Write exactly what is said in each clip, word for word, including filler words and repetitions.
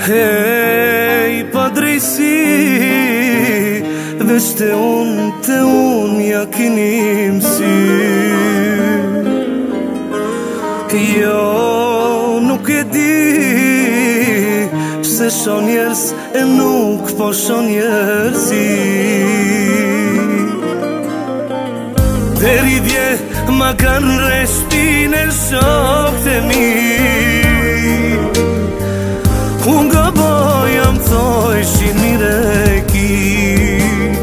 Hej, pa drejsi, veç te unë, te unë ja kini mësi. Jo, nuk e di pse shon njerës e nuk po shon njerësi. Deri dje ma kanë reshtin e shokët e mi. Unë gaboj jam thojshin mire ki.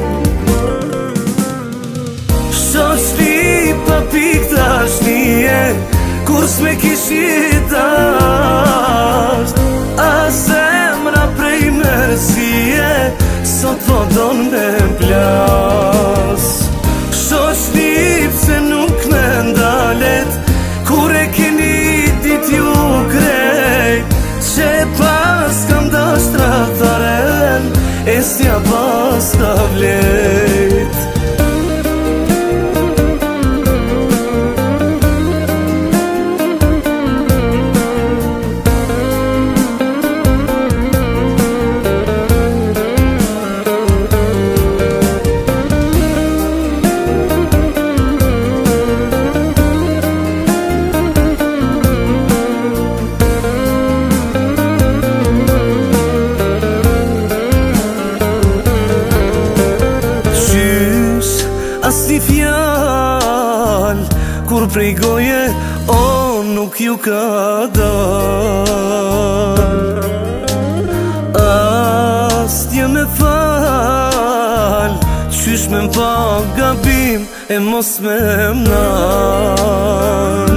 Shoshti pa pik tash nije, kur s'me kishit asht. A zemra prej mërësie, sot po don me plas. Shoshti pse nuk me ndalet, kur e keni dit ju krejt. Që pas kam dasht rataren, e s'ja pas ka vlet. As një fjall, kur prej goje, o nuk ju ka dal. As t'je me fal, qysh me m'pa gabim, e mos me m'nal.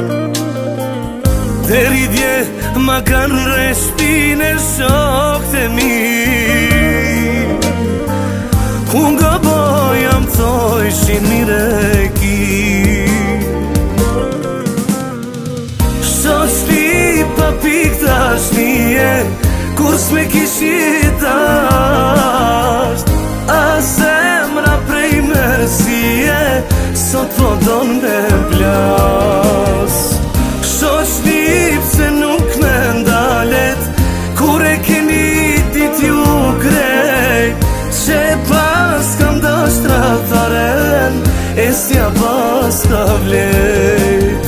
Deri dje ma kanë reshtin e shokët e mi. Unë gaboj jam thojshin mire ki. Shoshti pa pik tash nije, kur s'me kishit asht. A zemra prej mërësie, sot po don me plas. Shoshti pse nuk me ndalet, kur e keni dit ju krejt. Që pas kam dasht rataren, e s'ja pas ka vlet.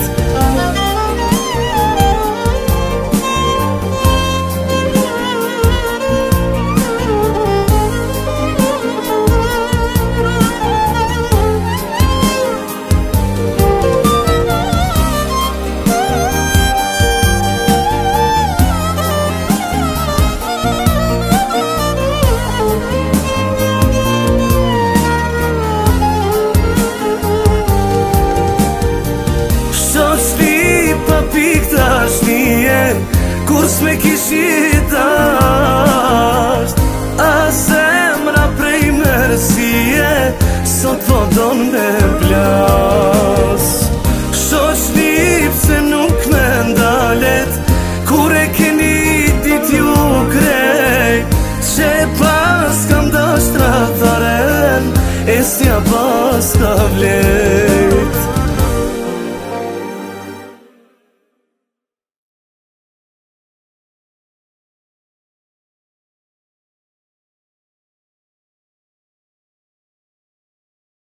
Kur s'me kishit asht. A zemra prej mërësie, sot po don me plas. Shoshti pse nuk me ndalet, kur e keni dit ju krejt. Që pas kam dasht rataren, e s'ja pas ka vlet.